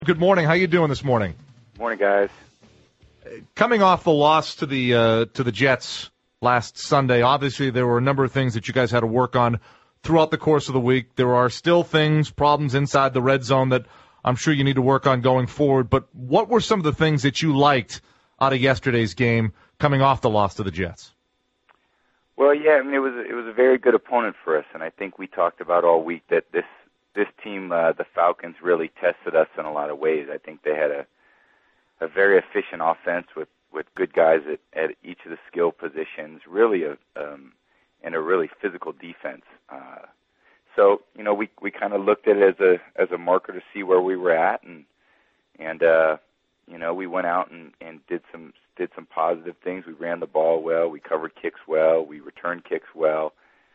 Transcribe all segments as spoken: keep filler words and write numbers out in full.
Good morning. How you doing this morning? Morning, guys. Coming off the loss to the uh, to the Jets last Sunday, obviously there were a number of things that you guys had to work on throughout the course of the week. There are still things, problems inside the red zone that I'm sure you need to work on going forward. But what were some of the things that you liked out of yesterday's game coming off the loss to the Jets? Well, yeah, I mean, it was it was a very good opponent for us, and I think we talked about all week that this this team, uh, the Falcons, really tested us in a lot of ways. I think they had a a very efficient offense with, with good guys at, at each of the skill positions, really a um, and a really physical defense. Uh, so you know, we we kind of looked at it as a as a marker to see where we were at, and and uh, you know, we went out and, and did some did some positive things. We ran the ball well, we covered kicks well, we returned kicks well.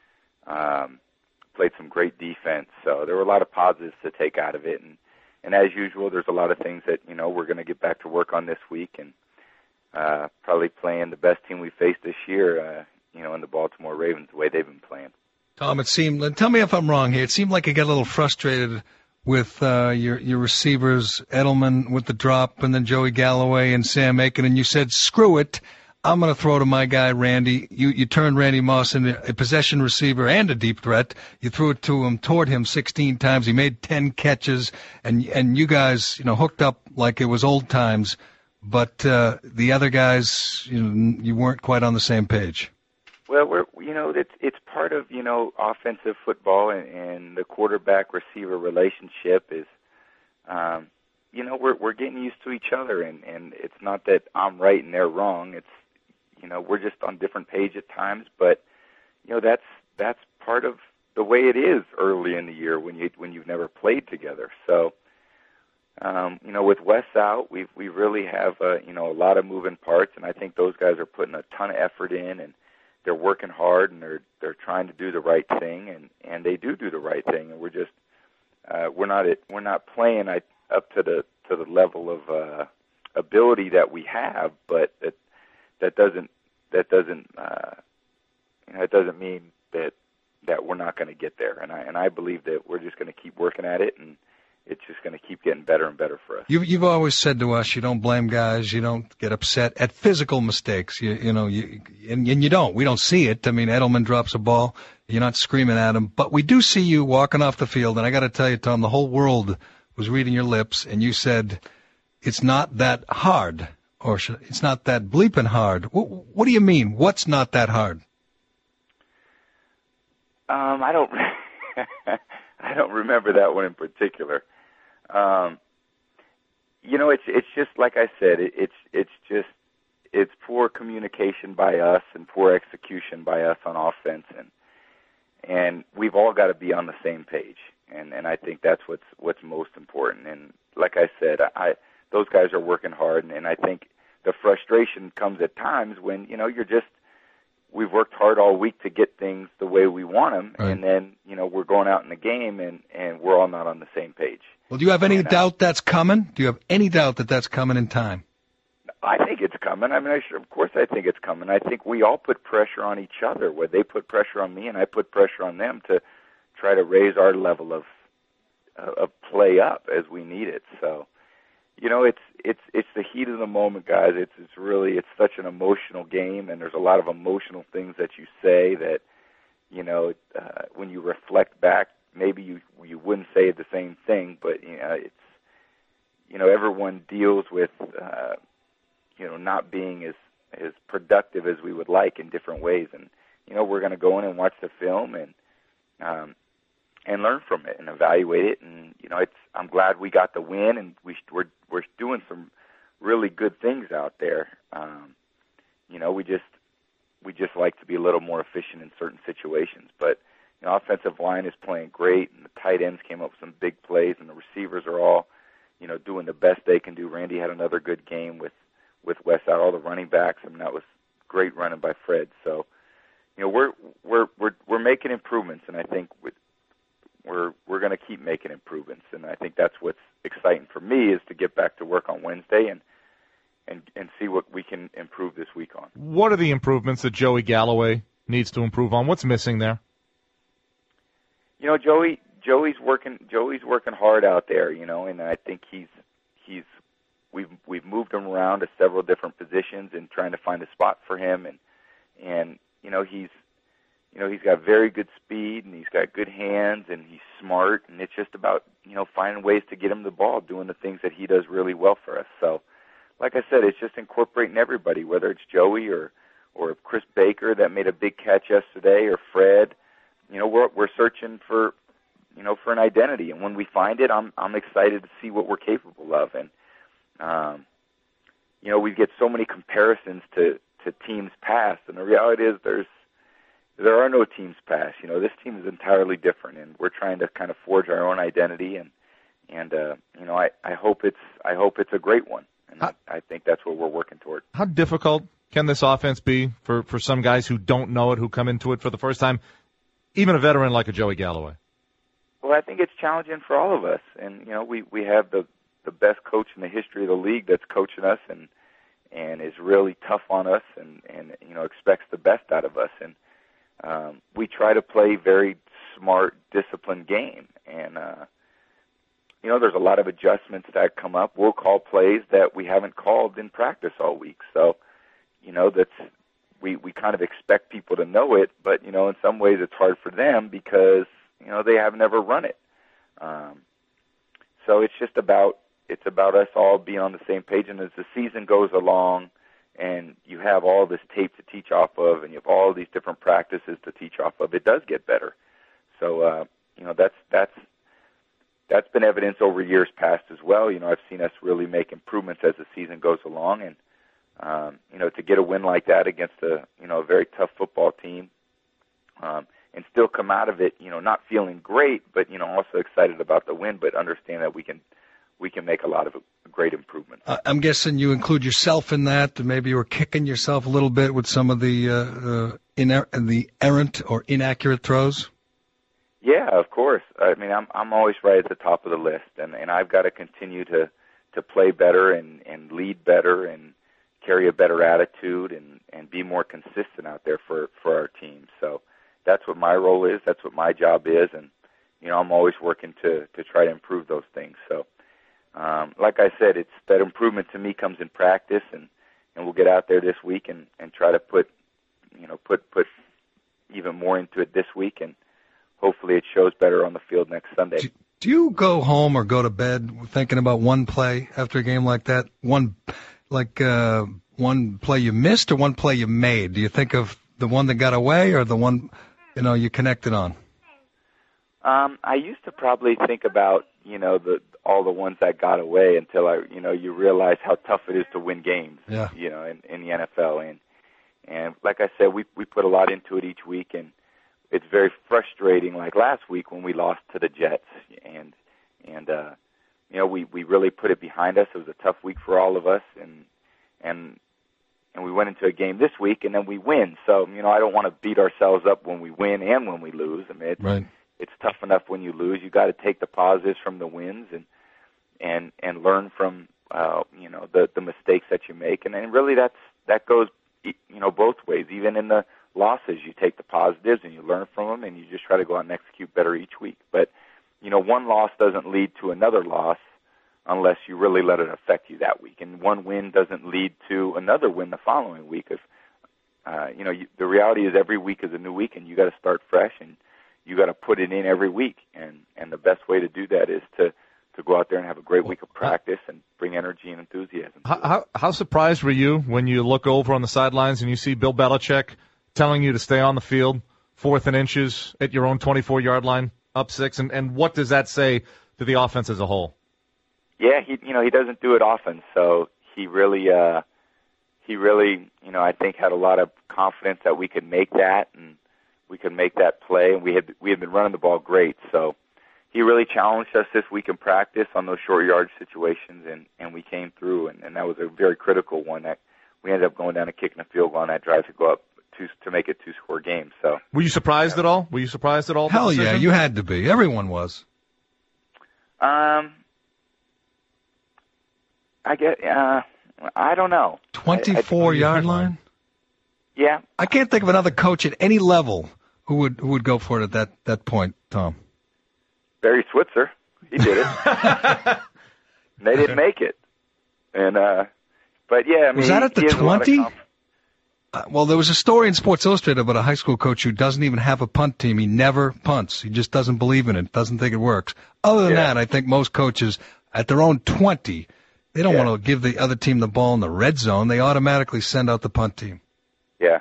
Um, played some great defense. So there were a lot of positives to take out of it. And, and as usual, there's a lot of things that, you know, we're going to get back to work on this week and uh, probably playing the best team we faced this year, uh, you know, in the Baltimore Ravens, the way they've been playing. Tom, it seemed, tell me if I'm wrong here, it seemed like you got a little frustrated with uh, your, your receivers, Edelman with the drop, and then Joey Galloway and Sam Aiken, and you said, screw it. I'm going to throw to my guy, Randy. You you turned Randy Moss into a possession receiver and a deep threat. You threw it to him, toward him sixteen times. He made ten catches, and and you guys, you know, hooked up like it was old times. But uh, the other guys, you know, you weren't quite on the same page. Well, we're you know it's it's part of you know offensive football, and, and the quarterback receiver relationship is. Um, you know, we're we're getting used to each other, and, and it's not that I'm right and they're wrong. It's You know, we're just on different pages at times, but you know that's that's part of the way it is early in the year when you when you've never played together. So, um, you know, with Wes out, we we really have uh, you know a lot of moving parts, and I think those guys are putting a ton of effort in, and they're working hard, and they're they're trying to do the right thing, and, and they do do the right thing, and we're just uh, we're not at, we're not playing I, up to the to the level of uh, ability that we have, but that. That doesn't that doesn't uh, you know, it doesn't mean that that we're not going to get there, and I and I believe that we're just going to keep working at it, and it's just going to keep getting better and better for us. You've you've always said to us, you don't blame guys, you don't get upset at physical mistakes. You you know you and, and you don't. We don't see it. I mean, Edelman drops a ball, you're not screaming at him, but we do see you walking off the field, and I got to tell you, Tom, the whole world was reading your lips, and you said it's not that hard. Or should, it's not that bleeping hard. What, what do you mean? What's not that hard? Um, I don't. I don't remember that one in particular. Um, you know, it's it's just like I said. It, it's it's just it's poor communication by us and poor execution by us on offense, and and we've all got to be on the same page. And and I think that's what's what's most important. And like I said, I. Those guys are working hard, and, and I think the frustration comes at times when, you know, you're just, we've worked hard all week to get things the way we want them, right. And then, you know, we're going out in the game, and, and we're all not on the same page. Well, do you have any and, doubt uh, that's coming? Do you have any doubt that that's coming in time? I think it's coming. I mean, I sure, of course I think it's coming. I think we all put pressure on each other, where they put pressure on me and I put pressure on them to try to raise our level of, uh, of play up as we need it, so... You know, it's it's it's the heat of the moment, guys. It's it's really it's such an emotional game, and there's a lot of emotional things that you say that, you know, uh, when you reflect back, maybe you you wouldn't say the same thing, but you know, it's you know everyone deals with uh, you know not being as as productive as we would like in different ways, and you know we're going to go in and watch the film and. Um, and learn from it and evaluate it. And, you know, it's, I'm glad we got the win, and we, we're, we're doing some really good things out there. Um, you know, we just, we just like to be a little more efficient in certain situations. But, you know, offensive line is playing great, and the tight ends came up with some big plays, and the receivers are all, you know, doing the best they can do. Randy had another good game with, with Wes out, all the running backs. I mean, that was great running by Fred. So, you know, we're, we're, we're, we're making improvements, and I think with, We're we're going to keep making improvements, and I think that's what's exciting for me is to get back to work on Wednesday and and and see what we can improve this week on. What are the improvements that Joey Galloway needs to improve on? What's missing there? You know, Joey Joey's working Joey's working hard out there, you know, and I think he's around to several different positions and trying to find a spot for him. And, and you know, he's, you know, he's got very good speed and he's got good hands and he's smart. And it's just about, you know, finding ways to get him the ball, doing the things that he does really well for us. So, like I said, it's just incorporating everybody, whether it's Joey or, or Chris Baker that made a big catch yesterday, or Fred. You know, we're we're searching for, you know, for an identity, and when we find it, I'm I'm excited to see what we're capable of. And um, you know, we get so many comparisons to, to teams past, and the reality is there's there are no teams past. You know, this team is entirely different, and we're trying to kind of forge our own identity. And and uh, you know, I, I hope it's I hope it's a great one. And I, I think that's what we're working toward. How difficult can this offense be for, for some guys who don't know it, who come into it for the first time, even a veteran like a Joey Galloway? Well, I think it's challenging for all of us. And, you know, we, we have the, the best coach in the history of the league that's coaching us and and is really tough on us and, and you know, expects the best out of us. And um, we try to play very smart, disciplined game. And, uh, you know, there's a lot of adjustments that come up. We'll call plays that we haven't called in practice all week. So, you know, that's we, we kind of expect people to know it, but, you know, in some ways it's hard for them because, you know, they have never run it. Um, so it's just about it's about us all being on the same page. And as the season goes along and you have all this tape to teach off of and you have all these different practices to teach off of, it does get better. So, uh, you know, that's that's That's been evidence over years past as well. You know, I've seen us really make improvements as the season goes along, and um, you know, to get a win like that against a you know a very tough football team, um, and still come out of it, you know, not feeling great, but you know, also excited about the win, but understand that we can we can make a lot of great improvements. Uh, I'm guessing you include yourself in that. Maybe you were kicking yourself a little bit with some of the uh, uh, iner- the errant or inaccurate throws. Yeah, of course. I mean, I'm I'm always right at the top of the list, and, and I've got to continue to, to play better and, and lead better and carry a better attitude and, and be more consistent out there for, for our team. So that's what my role is. That's what my job is, and you know, I'm always working to, to try to improve those things. So, um, like I said, it's that improvement to me comes in practice, and, and we'll get out there this week and, and try to put you know put put even more into it this week and. Hopefully it shows better on the field next Sunday. Do, do you go home or go to bed thinking about one play after a game like that? One, like uh, one play you missed or one play you made? Do you think of the one that got away or the one, you know, you connected on? Um, I used to probably think about, you know, the all the ones that got away until I, you know, you realize how tough it is to win games. Yeah. You know, in, in the N F L, and and like I said, we we put a lot into it each week, and it's very frustrating, like last week when we lost to the Jets, and and uh, you know we, we really put it behind us. It was a tough week for all of us, and and and we went into a game this week, and then we win. So you know I don't want to beat ourselves up when we win and when we lose. I mean, it's, right. it's tough enough when you lose. You got to take the positives from the wins and and and learn from uh, you know the the mistakes that you make, and then really that's that goes you know both ways, even in the losses, you take the positives and you learn from them, and you just try to go out and execute better each week. But, you know, one loss doesn't lead to another loss unless you really let it affect you that week. And one win doesn't lead to another win the following week. If, uh, you know, you, the reality is every week is a new week, and you got to start fresh, and you got to put it in every week. And, and the best way to do that is to, to go out there and have a great week of practice and bring energy and enthusiasm. How, how, how surprised were you when you look over on the sidelines and you see Bill Belichick telling you to stay on the field, fourth and inches at your own twenty-four-yard line, up six, and, and what does that say to the offense as a whole? Yeah, he you know he doesn't do it often, so he really uh, he really you know I think had a lot of confidence that we could make that and we could make that play, and we had we had been running the ball great, so he really challenged us this week in practice on those short yardage situations, and, and we came through, and, and that was a very critical one that we ended up going down and kicking a field goal on that drive to go up. To, to make it two-score game. So, were you surprised at all? Were you surprised at all? Hell yeah, you had to be. Everyone was. Um, I get. Uh, I don't know. Twenty-four-yard line. Yeah. I can't think of another coach at any level who would who would go for it at that that point, Tom. Barry Switzer, he did it. They didn't make it, and uh, But yeah, I mean, was that at the he has a lot of twenty? conf- Uh, well, there was a story in Sports Illustrated about a high school coach who doesn't even have a punt team. He never punts. He just doesn't believe in it, doesn't think it works. Other than Yeah. that, I think most coaches at their own twenty, they don't Yeah. want to give the other team the ball in the red zone. They automatically send out the punt team. Yeah.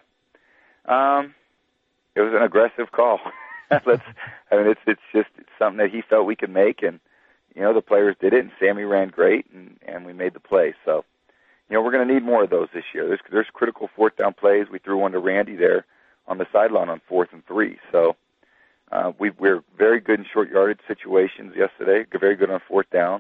Um, it was an aggressive call. Let's. I mean, it's it's just it's something that he felt we could make, and you know the players did it, and Sammy ran great, and and we made the play. So, you know, we're going to need more of those this year. There's there's critical fourth down plays. We threw one to Randy there on the sideline on fourth and three. So uh, we we're very good in short yardage situations yesterday. Very good on fourth down.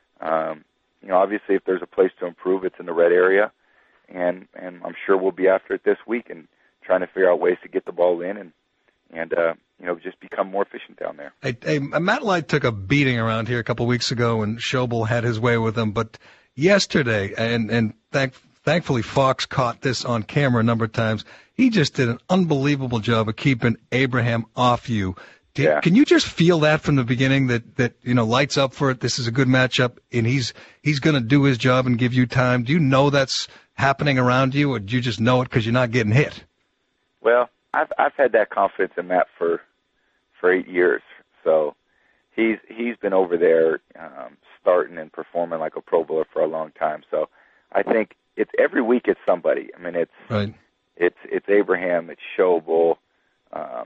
Um, you know, obviously, if there's a place to improve, it's in the red area, and and I'm sure we'll be after it this week and trying to figure out ways to get the ball in and and uh, you know just become more efficient down there. Hey, hey, Matt Light took a beating around here a couple of weeks ago, and Schobel had his way with him. But yesterday, and and thank, thankfully Fox caught this on camera a number of times. He just did an unbelievable job of keeping Abraham off you. Did, Yeah. Can you just feel that from the beginning that, that, you know, Light's up for it, this is a good matchup, and he's he's going to do his job and give you time? Do you know that's happening around you, or do you just know it because you're not getting hit? Well, I've I've had that confidence in Matt for for eight years. So he's he's been over there um, starting and performing like a Pro Bowler for a long time. So I think it's every week it's somebody. I mean, it's Right. it's it's Abraham, it's Schobel. Um,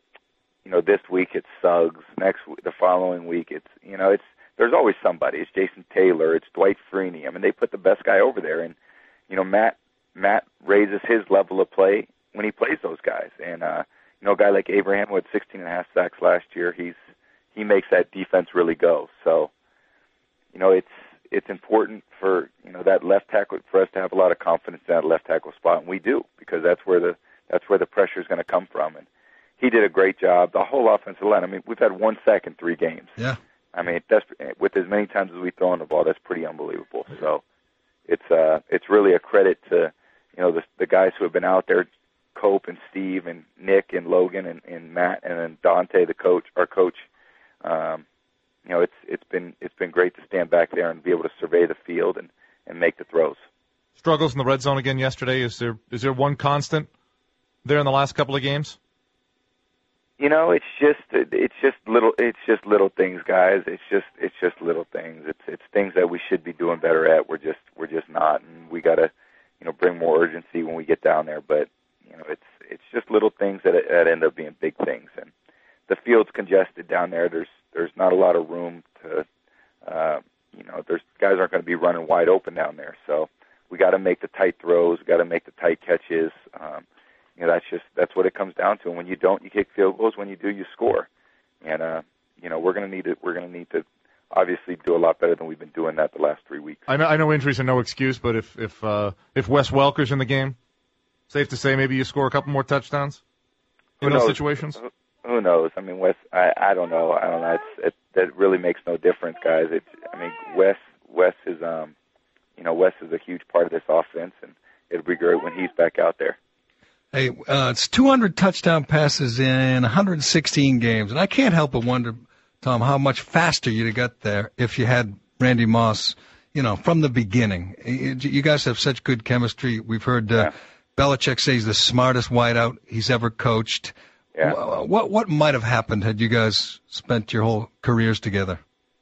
you know, this week it's Suggs. Next w- the following week it's you know it's there's always somebody. It's Jason Taylor. It's Dwight Freeney. I mean, they put the best guy over there, and you know Matt Matt raises his level of play when he plays those guys. And uh, you know, a guy like Abraham who had sixteen and a half sacks last year, he's he makes that defense really go. So, you know, it's it's important for you know that left tackle for us to have a lot of confidence in that left tackle spot, and we do because that's where the that's where the pressure is going to come from. And he did a great job. The whole offensive line. I mean, we've had one sack in three games. Yeah. I mean, that's with as many times as we throw in the ball. That's pretty unbelievable. So, it's uh it's really a credit to you know the the guys who have been out there. Cope and Steve and Nick and Logan and, and Matt and then Dante, the coach, our coach. Um, you know, it's it's been it's been great to stand back there and be able to survey the field and, and make the throws. Struggles in the red zone again yesterday. Is there is there one constant there in the last couple of games? You know, it's just it's just little it's just little things, guys. It's just it's just little things. It's it's things that we should be doing better at. We're just we're just not, and we got to you know bring more urgency when we get down there. But you know, it's it's just little things that that end up being big things. And the field's congested down there. There's there's not a lot of room to, uh, you know, there's guys aren't going to be running wide open down there. So we got to make the tight throws. We got to make the tight catches. Um, you know, that's just that's what it comes down to. And when you don't, you kick field goals. When you do, you score. And uh, you know, we're going to need to we're going to need to obviously do a lot better than we've been doing that the last three weeks. I know I know injuries are no excuse, but if if uh, if Wes Welker's in the game. Safe to say maybe you score a couple more touchdowns in Who those knows? situations? Who, who knows? I mean, Wes, I, I don't know. I don't know. It's, it, that really makes no difference, guys. It's, I mean, Wes, Wes is, um, you know, Wes is a huge part of this offense, and it'll be great when he's back out there. Hey, uh, it's two hundred touchdown passes in one hundred sixteen games, and I can't help but wonder, Tom, how much faster you'd have got there if you had Randy Moss, you know, from the beginning. You guys have such good chemistry. We've heard uh, Yeah. Belichick say he's the smartest wideout he's ever coached. Yeah. What, what what might have happened had you guys spent your whole careers together?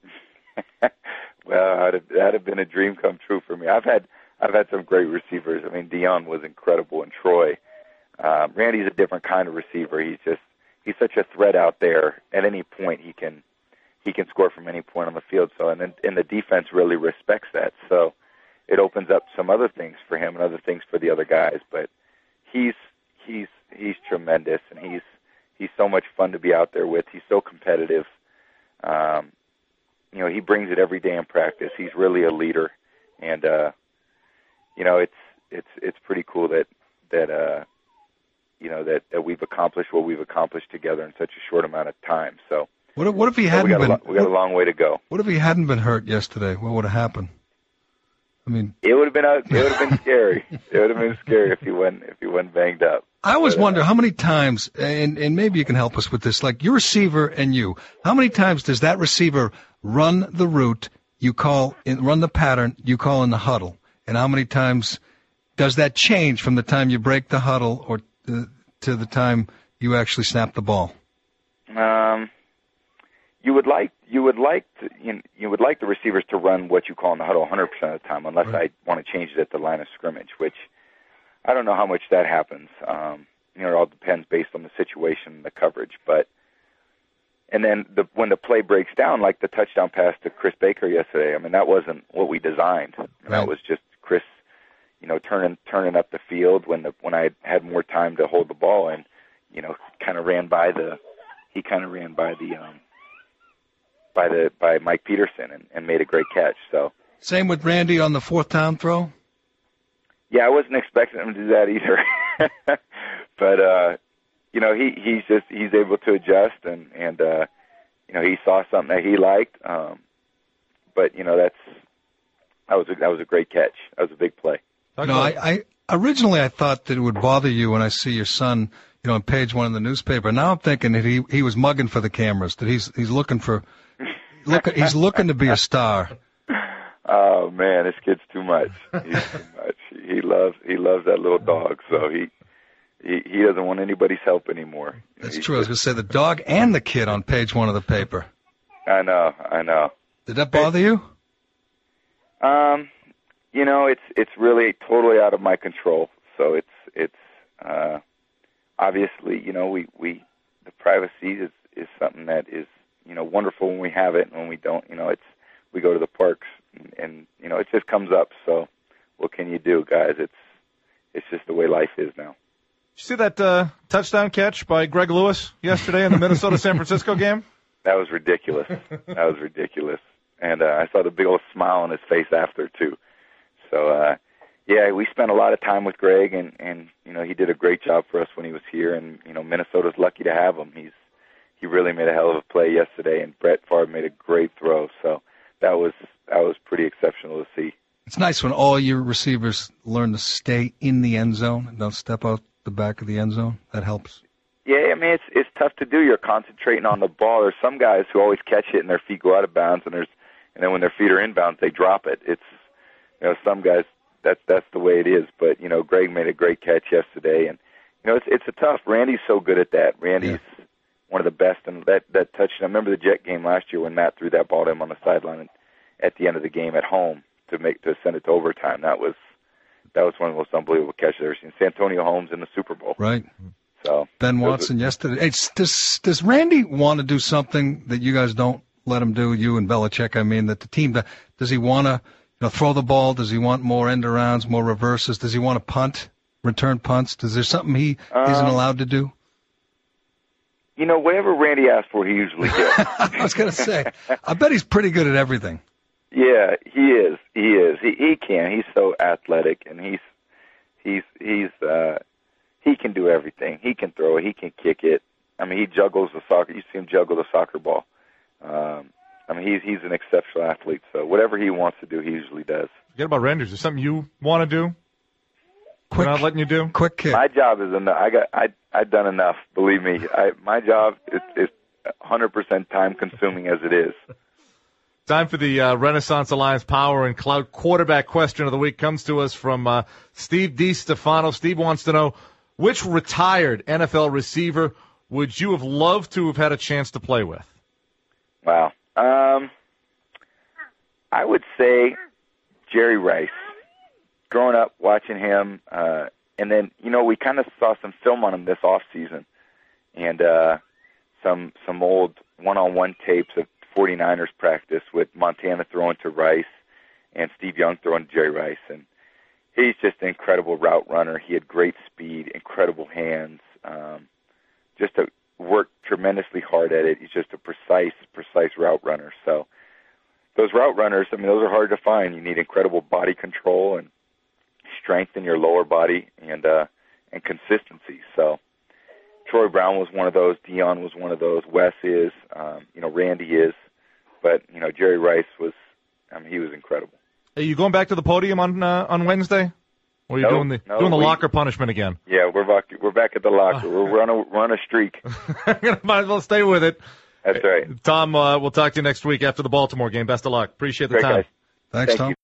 Well, that'd have, that'd have been a dream come true for me. I've had I've had some great receivers. I mean, Dion was incredible, and Troy. Um, Randy's a different kind of receiver. He's just he's such a threat out there. At any point, he can he can score from any point on the field. So, and then and the defense really respects that. So, it opens up some other things for him and other things for the other guys. But he's he's he's tremendous, and he's he's so much fun to be out there with. He's so competitive. Um, you know, he brings it every day in practice. He's really a leader, and uh, you know, it's it's it's pretty cool that that uh, you know that, that we've accomplished what we've accomplished together in such a short amount of time. So, What if, what if he so hadn't we got been? a, lo- we got a long way to go. What if he hadn't been hurt yesterday? What would have happened? I mean, It would have been a, it would have been scary. It would have been scary if he wasn't if he wasn't banged up. I always But, uh, wonder how many times, and, and maybe you can help us with this, like your receiver and you, how many times does that receiver run the route you call, in, run the pattern you call in the huddle, and how many times does that change from the time you break the huddle or to, to the time you actually snap the ball? Um, you would like you would like to, you, know, you would like the receivers to run what you call in the huddle one hundred percent of the time, unless right. I want to change it at the line of scrimmage, which I don't know how much that happens. Um, you know, it all depends based on the situation and the coverage. But and then the, when the play breaks down, like the touchdown pass to Chris Baker yesterday, I mean that wasn't what we designed. I mean, right. That was just Chris, you know, turning turning up the field when the when I had more time to hold the ball and you know kind of ran by the he kind of ran by the um, by the by Mike Peterson and, and made a great catch. So same with Randy on the fourth down throw. Yeah, I wasn't expecting him to do that either, but uh, you know he he's just he's able to adjust and and uh, you know he saw something that he liked. Um, but you know that's that was a, that was a great catch. That was a big play. No, I, I originally I thought that it would bother you when I see your son, you know, on page one of the newspaper. Now I'm thinking that he he was mugging for the cameras. That he's he's looking for look he's looking to be a star. Oh man, this kid's too much. He's too much. He loves he loves that little dog, so he he, he doesn't want anybody's help anymore. That's He's true. I was going to say the dog and the kid on page one of the paper. I know, I know. Did that bother you? Um, you know, it's it's really totally out of my control. So it's it's uh, obviously, you know, we, we the privacy is is something that is you know wonderful when we have it, and when we don't, you know, it's we go to the parks. And, and you know it just comes up. So, what can you do, guys? It's it's just the way life is now. Did you see that uh, touchdown catch by Greg Lewis yesterday in the Minnesota-San Francisco game? That was ridiculous. That was ridiculous. And uh, I saw the big old smile on his face after too. So, uh, yeah, we spent a lot of time with Greg, and and you know he did a great job for us when he was here. And you know Minnesota's lucky to have him. He's he really made a hell of a play yesterday, and Brett Favre made a great throw. So that was. That was pretty exceptional to see. It's nice when all your receivers learn to stay in the end zone and don't step out the back of the end zone. That helps. Yeah, I mean, it's it's tough to do. You're concentrating on the ball. There's some guys who always catch it and their feet go out of bounds, and there's and then when their feet are in bounds, they drop it. It's you know some guys that's that's the way it is. But you know, Greg made a great catch yesterday, and you know it's it's a tough. Randy's so good at that. Randy's yeah. one of the best, and that that touch. I remember the Jet game last year when Matt threw that ball to him on the sideline. And, at the end of the game at home to make to send it to overtime. That was that was one of the most unbelievable catches I've ever seen. Santonio Holmes in the Super Bowl. Right. So Ben Watson was, yesterday. Hey, does does Randy want to do something that you guys don't let him do? You and Belichick, I mean, that the team. Does he want to you know throw the ball? Does he want more end arounds, more reverses? Does he want to punt, return punts? Is there something he um, isn't allowed to do? You know, whatever Randy asks for, he usually gets. I was going to say, I bet he's pretty good at everything. Yeah, he is. He is. He he can. He's so athletic, and he's he's he's uh, he can do everything. He can throw it. He can kick it. I mean, he juggles the soccer. You see him juggle the soccer ball. Um, I mean, he's he's an exceptional athlete. So whatever he wants to do, he usually does. Forget about Rangers. Is there something you want to do? Quick, We're not letting you do. Quick kick. My job is enough. I got. I I've done enough. Believe me. I my job is is one hundred percent time consuming as it is. Time for the uh, Renaissance Alliance Power and Cloud quarterback question of the week. Comes to us from uh, Steve DiStefano. Steve wants to know, which retired N F L receiver would you have loved to have had a chance to play with? Wow. Um, I would say Jerry Rice. Growing up, watching him, uh, and then, you know, we kind of saw some film on him this off season, and uh, some some old one-on-one tapes of forty-niners practice with Montana throwing to Rice and Steve Young throwing to Jerry Rice. And he's just an incredible route runner. He had great speed, incredible hands, um, just a, worked tremendously hard at it. He's just a precise, precise route runner. So those route runners, I mean, those are hard to find. You need incredible body control and strength in your lower body and uh, and consistency. So Troy Brown was one of those. Dion was one of those. Wes is. Um, you know, Randy is. But, you know, Jerry Rice was, I mean, he was incredible. Are you going back to the podium on uh, on Wednesday? Or are you no, doing the no, doing the we, locker punishment again? Yeah, we're back, we're back at the locker. Uh, we're on a, we're on a streak. Might as well stay with it. That's right. Tom, uh, we'll talk to you next week after the Baltimore game. Best of luck. Appreciate the Great time. Guys. Thanks, Thank Tom. you.